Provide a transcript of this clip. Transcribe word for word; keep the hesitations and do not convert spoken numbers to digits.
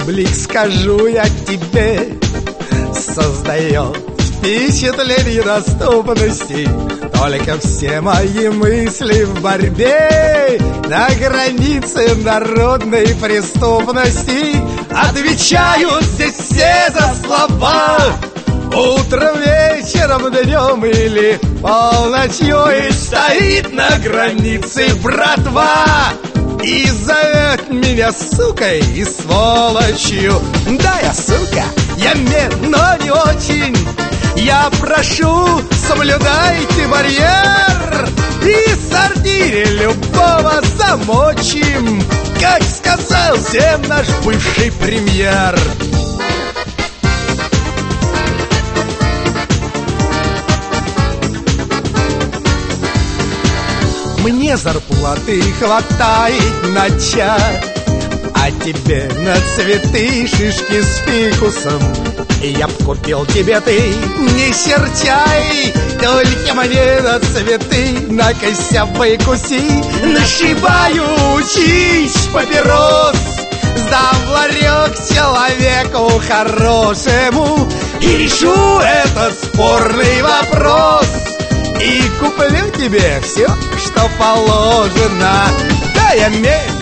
Бублик, скажу я тебе, создает впечатление доступности. Только все мои мысли в борьбе на границе народной преступности. Отвечают здесь все за слова, утром, вечером, днем или полночью. И стоит на границе братва и зовет меня сукой и сволочью. Да, я сука, я мент, но не очень. Я прошу, соблюдайте барьер, и в сортире любого замочим, как сказал всем наш бывший премьер. Мне зарплаты хватает на чай, а тебе на цветы, шишки с фикусом. И я б купил тебе, ты не серчай, только мне на цветы, на кося выкуси. Нашибаю, учись, папирос, сдам в ларек человеку хорошему и решу этот спорный вопрос. И куплю тебе все, что положено. Да, я мель,